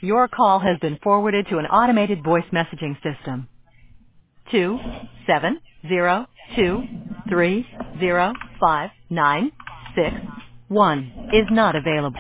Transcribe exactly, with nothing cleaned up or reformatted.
Your call has been forwarded to an automated voice messaging system. Two seven zero two three zero five nine six one is not available.